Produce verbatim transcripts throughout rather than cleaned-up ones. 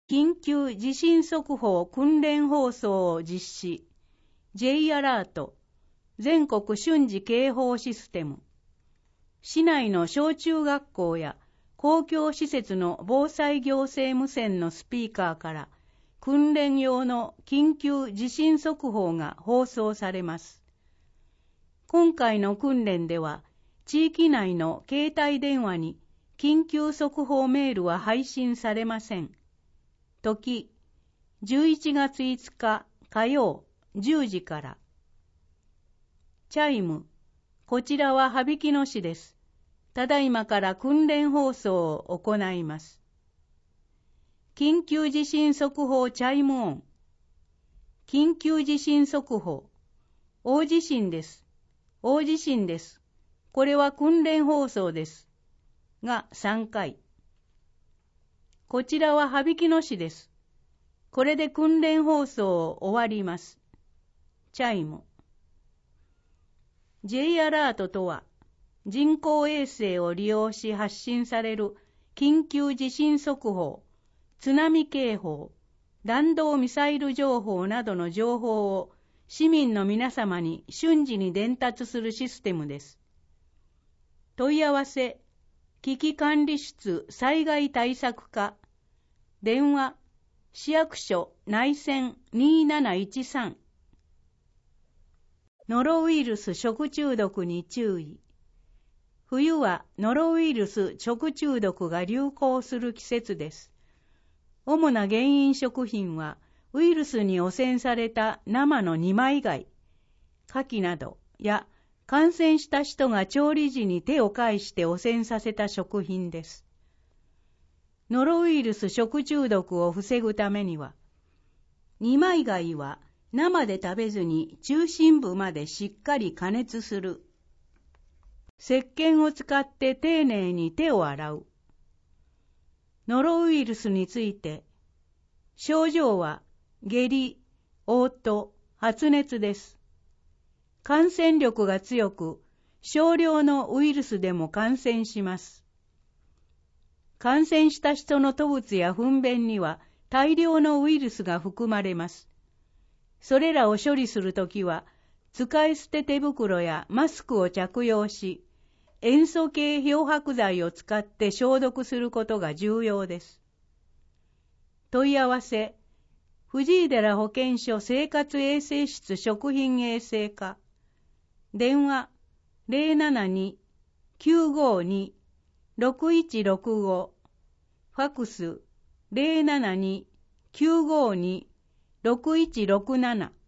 緊急地震速報訓練放送を実施。J アラート、全国瞬時警報システム。市内の小中学校や公共施設の防災行政無線のスピーカーから訓練用の緊急地震速報が放送されます。今回の訓練では、地域内の携帯電話に緊急速報メールは配信されません。時、じゅういちがついつか火曜じゅうじから。チャイム、こちらは羽曳野市です。ただいまから訓練放送を行います。緊急地震速報チャイム音。緊急地震速報。大地震です。大地震です。これは訓練放送です。がさんかい。こちらは羽曳野市です。これで訓練放送を終わります。チャイム。J アラートとは、人工衛星を利用し発信される緊急地震速報、津波警報、弾道ミサイル情報などの情報を市民の皆様に瞬時に伝達するシステムです。問い合わせ、危機管理室災害対策課、電話、市役所内線にーなないちさん。ノロウイルス食中毒に注意。冬はノロウイルス食中毒が流行する季節です。主な原因食品は、ウイルスに汚染された生の二枚貝、牡蠣などや、感染した人が調理時に手を介して汚染させた食品です。ノロウイルス食中毒を防ぐためには、二枚貝は生で食べずに中心部までしっかり加熱する。石鹸を使って丁寧に手を洗う。ノロウイルスについて、症状は下痢、嘔吐、発熱です。感染力が強く、少量のウイルスでも感染します。感染した人の吐物や糞便には大量のウイルスが含まれます。それらを処理するときは、使い捨て手袋やマスクを着用し、塩素系漂白剤を使って消毒することが重要です。問い合わせ、藤井寺保健所生活衛生室食品衛生課、電話 ゼロななに きゅうごに ろくいちろくご、ファクス ゼロななに きゅうごに ろくいちろくなな。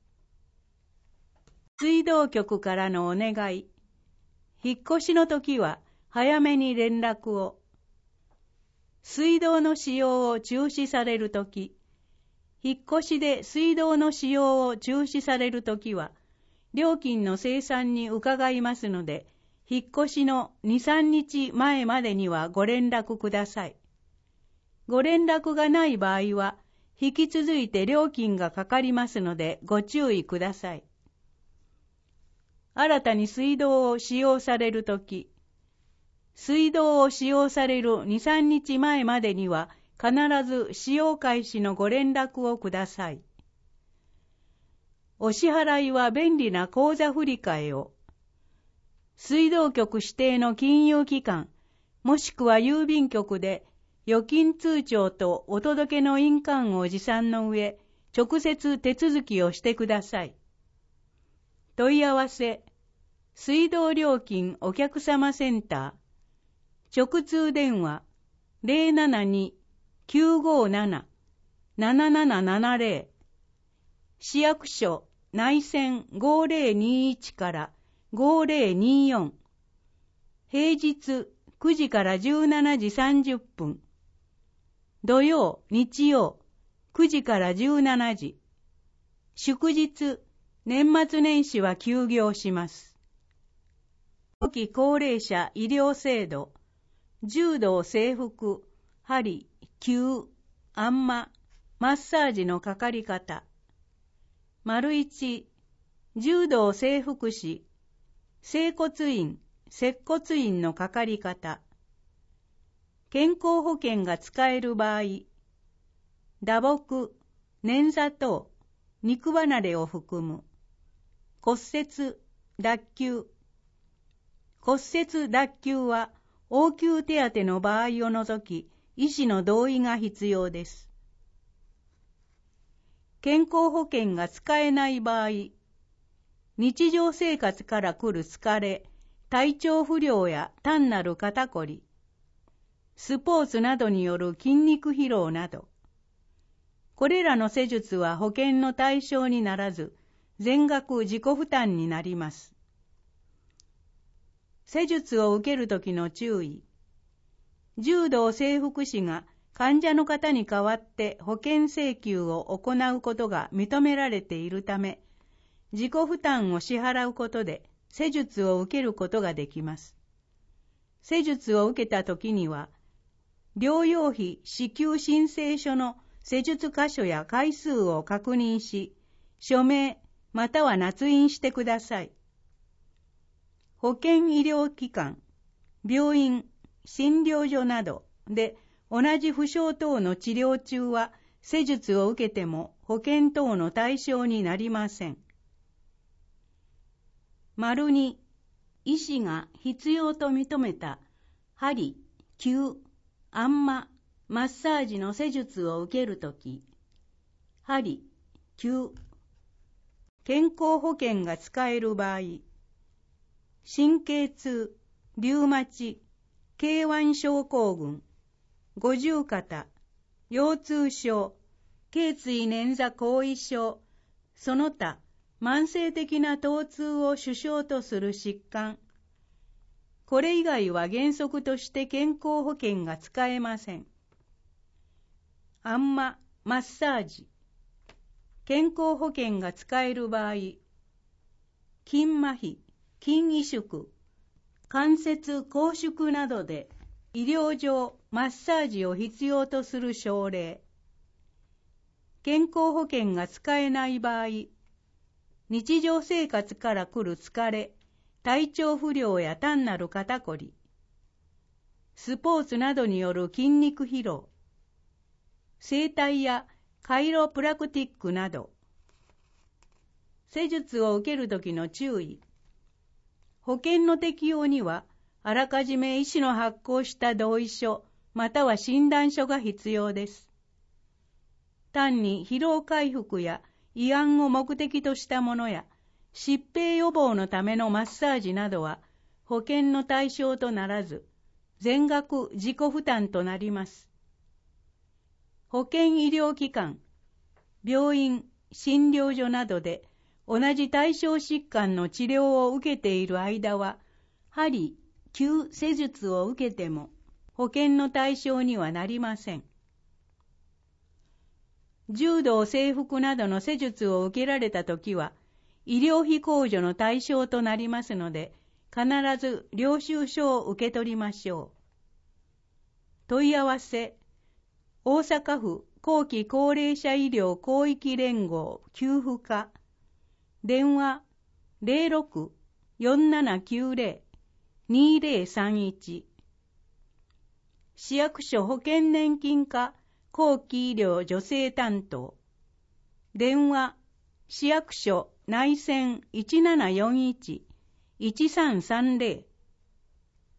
水道局からのお願い。引っ越しの時は早めに連絡を。水道の使用を中止されるとき、引っ越しで水道の使用を中止されるときは、料金の精算に伺いますので、引っ越しのに、さんにちまえまでにはご連絡ください。ご連絡がない場合は、引き続いて料金がかかりますのでご注意ください。新たに水道を使用されるとき、水道を使用されるに、さんにちまえまでには必ず使用開始のご連絡をください。お支払いは便利な口座振替を。水道局指定の金融機関、もしくは郵便局で預金通帳とお届けの印鑑を持参の上、直接手続きをしてください。問い合わせ、水道料金お客様センター、直通電話 ゼロななに きゅうごなな なななななゼロ、市役所内線ごぜろにいちからごぜろによん、平日くじからじゅうしちじさんじゅっぷん、土曜、日曜くじからじゅうしちじ、祝日、年末年始は休業します。後期高齢者医療制度、柔道整復、針、灸、あんま、マッサージのかかり方。丸一、柔道整復師、整骨院、接骨院のかかり方。健康保険が使える場合、 打撲、捻挫等、肉離れを含む。骨折、脱臼。骨折脱臼は応急手当の場合を除き、医師の同意が必要です。健康保険が使えない場合、日常生活から来る疲れ、体調不良や単なる肩こり、スポーツなどによる筋肉疲労など、これらの施術は保険の対象にならず、全額自己負担になります。施術を受けるときの注意。柔道整復師が患者の方に代わって保険請求を行うことが認められているため、自己負担を支払うことで施術を受けることができます。施術を受けたときには、療養費支給申請書の施術箇所や回数を確認し、署名または捺印してください。保険医療機関、病院、診療所などで同じ負傷等の治療中は施術を受けても保険等の対象になりません。丸に、医師が必要と認めた針、灸、あんま、マッサージの施術を受けるとき、針、灸、健康保険が使える場合、神経痛、リウマチ、ケーワン 症候群、五十肩、腰痛症、頸椎捻挫後遺症、その他、慢性的な疼痛を主症とする疾患。これ以外は原則として健康保険が使えません。あんま、マッサージ。健康保険が使える場合、筋麻痺、筋萎縮、関節拘縮などで医療上マッサージを必要とする症例。健康保険が使えない場合、日常生活から来る疲れ、体調不良や単なる肩こり、スポーツなどによる筋肉疲労、整体やカイロプラクティックなど、施術を受けるときの注意。保険の適用には、あらかじめ医師の発行した同意書、または診断書が必要です。単に疲労回復や慰安を目的としたものや、疾病予防のためのマッサージなどは保険の対象とならず、全額自己負担となります。保険医療機関、病院、診療所などで同じ対象疾患の治療を受けている間は、針、灸施術を受けても保険の対象にはなりません。柔道整復などの施術を受けられたときは、医療費控除の対象となりますので、必ず領収書を受け取りましょう。問い合わせ、大阪府後期高齢者医療広域連合給付課、電話 ゼロろく よんななきゅうゼロ にゼロさんいち、市役所保険年金課後期医療助成担当、電話市役所内線 いちななよんいち いちさんさんゼロ